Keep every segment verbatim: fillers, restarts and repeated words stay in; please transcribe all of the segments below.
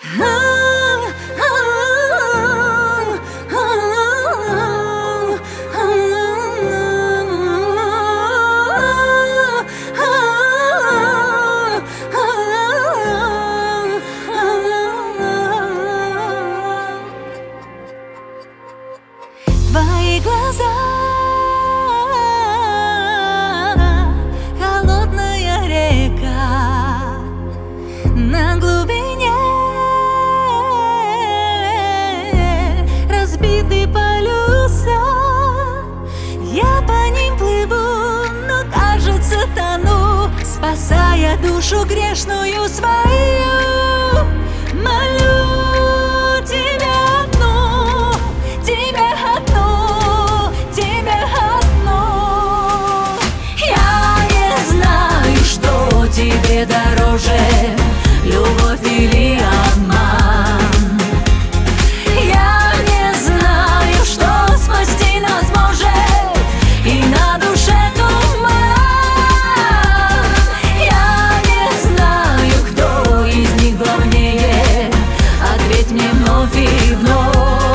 Твои глаза, холодная река на глубине, разбиты полюса. Я по ним плыву, но кажется тону, спасая душу грешную свою. Молю тебя одну, тебя одну, тебя одну. Я не знаю, что тебе дороже, любовь или обман. Я не знаю, что спасти нас может, и на душе туман. Я не знаю, кто из них главнее, ответь мне вновь и вновь.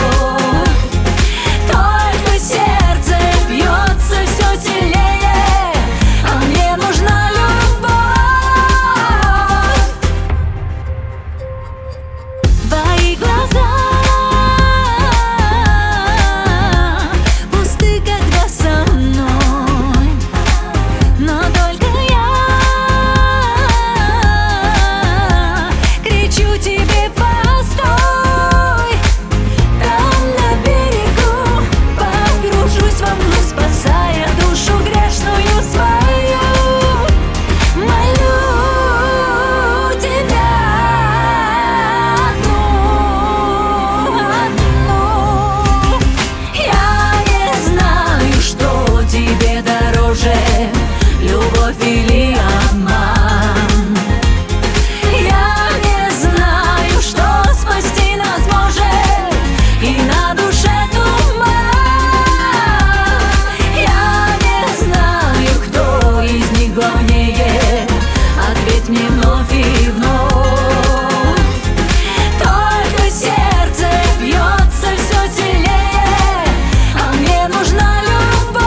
Только сердце бьется все сильнее, а мне нужна любовь. Твои глаза пусты, когда со мной, но только я кричу тебе: постой! Там на берегу погружусь во мглу, спасая душу грешную свою. Молю тебя одну, одну. Я не знаю, что тебе дороже, любовь или обман. Я не знаю, что спасти нас может, и на душе туман. Я не знаю, кто из них главнее, ответь мне вновь и вновь. Только сердце бьется все сильнее, а мне нужна любовь.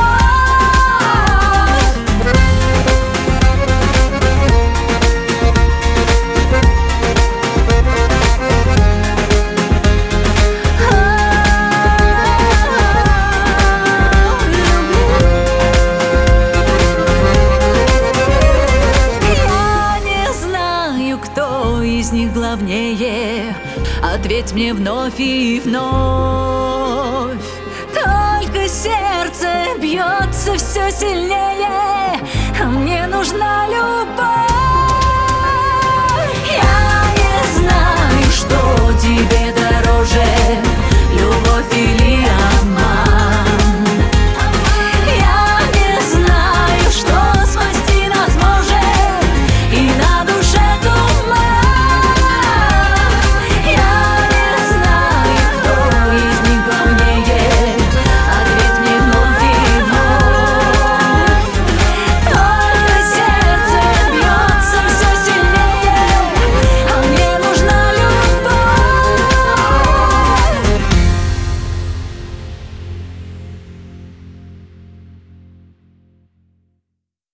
Я не знаю, кто из них главнее, ответь мне вновь и вновь. Только сердце бьется все сильнее, а мне нужна